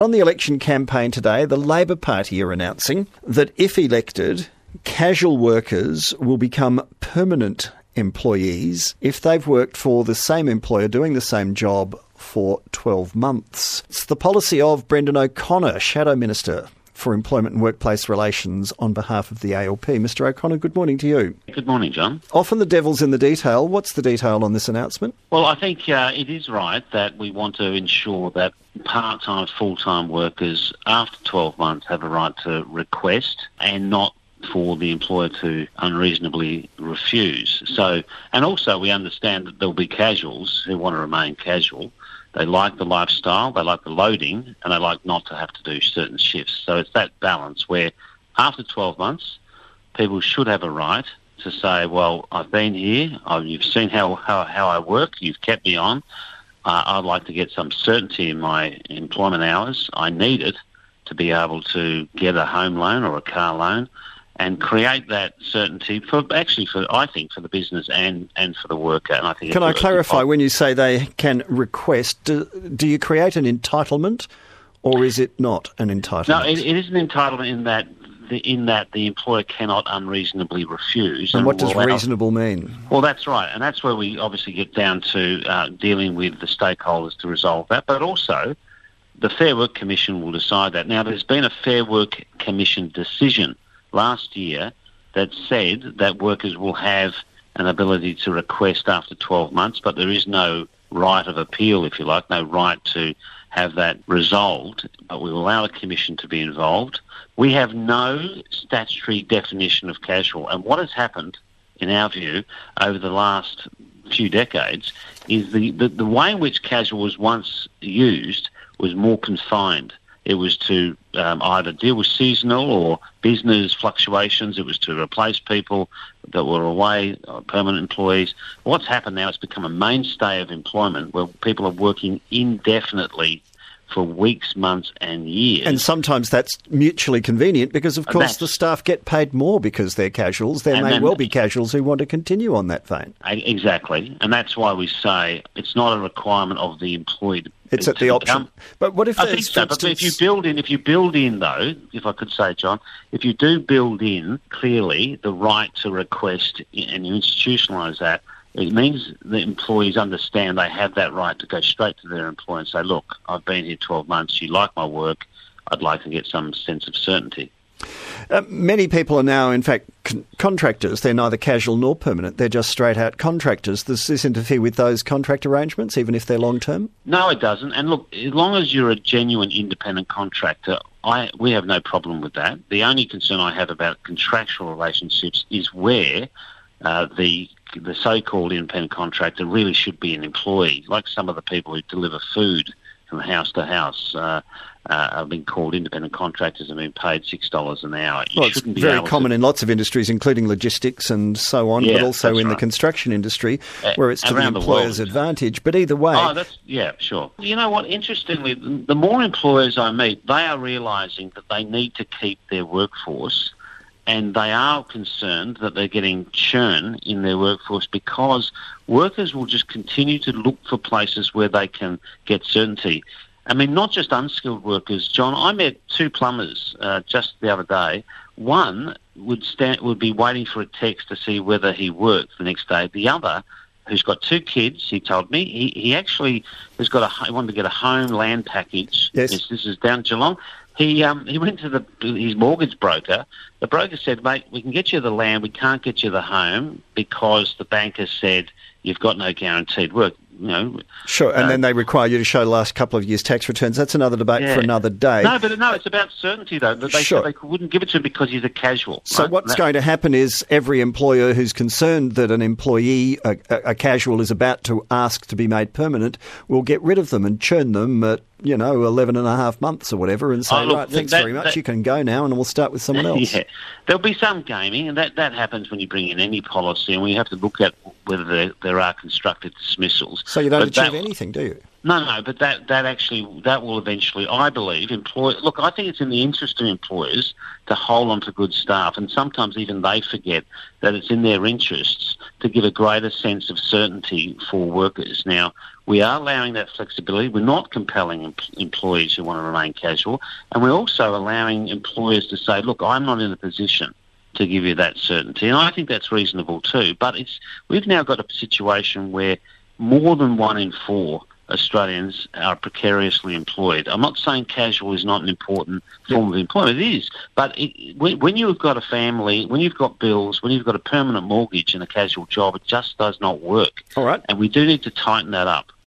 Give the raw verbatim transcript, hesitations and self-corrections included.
On the election campaign today, the Labor Party are announcing that if elected, casual workers will become permanent employees if they've worked for the same employer doing the same job for twelve months. It's the policy of Brendan O'Connor, Shadow Minister for Employment and Workplace Relations on behalf of the A L P. Mister O'Connor, good morning to you. Good morning, John. Often the devil's in the detail. What's the detail on this announcement? Well, I think uh, it is right that we want to ensure that part-time, full-time workers after twelve months have a right to request and not for the employer to unreasonably refuse. So, and also we understand that there'll be casuals who want to remain casual. They like the lifestyle, they like the loading, and they like not to have to do certain shifts. So it's that balance where after twelve months, people should have a right to say, well, I've been here, I've, you've seen how, how, how I work, you've kept me on, uh, I'd like to get some certainty in my employment hours. I need it to be able to get a home loan or a car loan and create that certainty for actually for I think for the business and, and for the worker. And I think can I clarify, when you say they can request, do, do you create an entitlement or is it not an entitlement? No, it, it is an entitlement in that the, in that the employer cannot unreasonably refuse. And, and what does allow, reasonable mean? Well, that's right, and that's where we obviously get down to uh, dealing with the stakeholders to resolve that, but also the Fair Work Commission will decide that. Now, there's been a Fair Work Commission decision last year that said that workers will have an ability to request after twelve months, but there is no right of appeal, if you like, no right to have that resolved, but we will allow the Commission to be involved. We have no statutory definition of casual, and what has happened, in our view, over the last few decades is the, the, the way in which casual was once used was more confined. It was to um, either deal with seasonal or business fluctuations. It was to replace people that were away, uh, permanent employees. What's happened now, it's become a mainstay of employment where people are working indefinitely for weeks, months and years. And sometimes that's mutually convenient because, of course, the staff get paid more because they're casuals. There may well be casuals who want to continue on that vein. Exactly. And that's why we say it's not a requirement of the employed. It's at the option. But what if I think so, but if you build in, if you build in though, if I could say, John, if you do build in clearly the right to request and you institutionalise that, it means the employees understand they have that right to go straight to their employer and say, look, I've been here twelve months, you like my work, I'd like to get some sense of certainty. Uh, many people are now, in fact, con- contractors. They're neither casual nor permanent. They're just straight-out contractors. Does this interfere with those contract arrangements, even if they're long-term? No, it doesn't. And look, as long as you're a genuine independent contractor, I, we have no problem with that. The only concern I have about contractual relationships is where uh, the the so-called independent contractor really should be an employee, like some of the people who deliver food from house to house. Uh, Uh, have been called independent contractors and been paid six dollars an hour. You well, it's shouldn't be very able common to... in lots of industries, including logistics and so on, yeah, but also in right. the construction industry, uh, where it's to the employer's the world. advantage. But either way... Oh, that's, yeah, sure. You know what, interestingly, the more employers I meet, they are realising that they need to keep their workforce, and they are concerned that they're getting churn in their workforce because workers will just continue to look for places where they can get certainty. I mean, not just unskilled workers, John. I met two plumbers uh, just the other day. One would stand, would be waiting for a text to see whether he worked the next day. The other, who's got two kids, he told me, he, he actually has got a, he wanted to get a home land package. Yes. This, this is down Geelong. He um, he went to the his mortgage broker. The broker said, mate, we can get you the land, we can't get you the home because the banker said you've got no guaranteed work. You know, sure, and uh, then they require you to show the last couple of years' tax returns. That's another debate yeah. for another day. No, but no, it's about certainty, though. They sure. said they wouldn't give it to him because he's a casual. So right? what's that, going to happen is every employer who's concerned that an employee, a, a casual, is about to ask to be made permanent will get rid of them and churn them at, you know, eleven and a half months or whatever and say, oh, look, right, thanks that, very much, that, you can go now and we'll start with someone else. Yeah. There'll be some gaming, and that, that happens when you bring in any policy, and we have to look at whether there, there are constructive dismissals. So you don't but achieve that, anything, do you? No, no, but that, that actually, that will eventually, I believe, employ. Look, I think it's in the interest of employers to hold on to good staff, and sometimes even they forget that it's in their interests to give a greater sense of certainty for workers. Now, we are allowing that flexibility. We're not compelling em- employees who want to remain casual, and we're also allowing employers to say, look, I'm not in a position to give you that certainty, and I think that's reasonable too. But it's we've now got a situation where more than one in four Australians are precariously employed. I'm not saying casual is not an important form of employment. It is. But it, when, when you've got a family, when you've got bills, when you've got a permanent mortgage and a casual job, it just does not work. All right. And we do need to tighten that up.